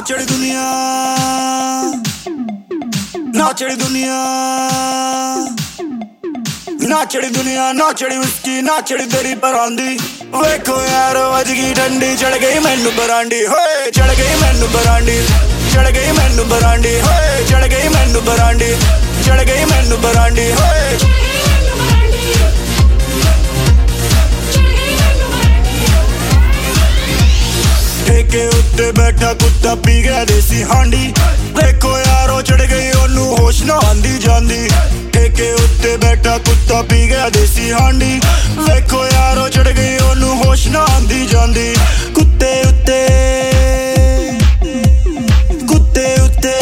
नाचड़ी दुनिया, नाचड़ी दुनिया, नाचड़ी दुनिया, नाचड़ी उसकी, नाचड़ी तेरी परांदी। वेखो यार अज की ठंडी चढ़ गई मैनू बरांडी, होए चढ़ गई मैनू बरांडी, चढ़ गई मैनू बरांडी, होए चढ़ गई मैनू बरांडी, चढ़ गई मैनू बरांडी, होए। ठेके उत्ते बैठा कुत्ता पी गया देसी हांडी, देखो यारो चढ़ गई ओनू होश ना आंदी जांदी। ठेके उत्ते बैठा कुत्ता पी गया देसी हांडी, देखो यारो चढ़ गई ओनू होश ना आंदी जांदी। कुत्ते उत्ते, कुत्ते उत्ते,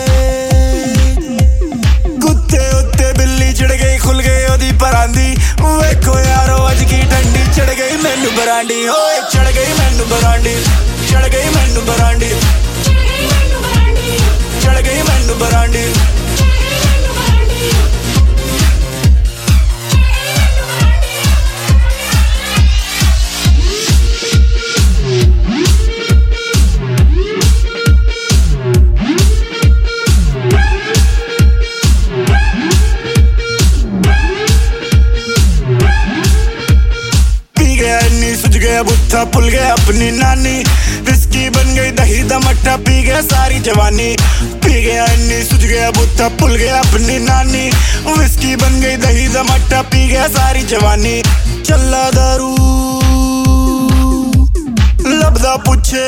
कुत्ते उत्ते बिल्ली चढ़ गई, खुल गई ओदी परांदी। देखो यारो अज की ठंडी चढ़ गई मैनू बरांडी, होए चढ़ गई मैनू बरांडी, चढ़ गई मैनू बरांडी, चढ़ गई मैनू बरांडी। पी गया इन्नी सुझ गया बुत्था, भुल गया अपनी नानी। विस्की बन गई दही दा मट्ठा, पी गया सारी जवानी। पी गया इन्नी सुझ गया बुत्था, भुल गया अपनी नानी। विस्की बन गई दही दा मट्ठा, पी गया सारी जवानी। चल्ला दारू लभदा पुछे,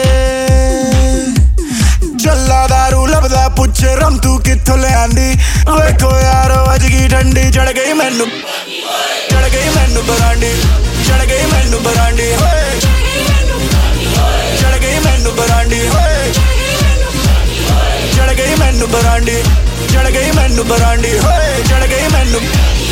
चल्ला दारू लभदा पुछे, रम तू कित्थों ले आंदी। वेखो यारो अज की ठंडी चढ़ गई मैनू, चढ़ गई मैनू बरांडी, चढ़ गई मैनू बरांडी, होए चढ़ गई मैनू बरांडी, होए चढ़ गई मैनू बरांडी, चढ़ गई मैनू बरांडी, होए चढ़ गई मैनू।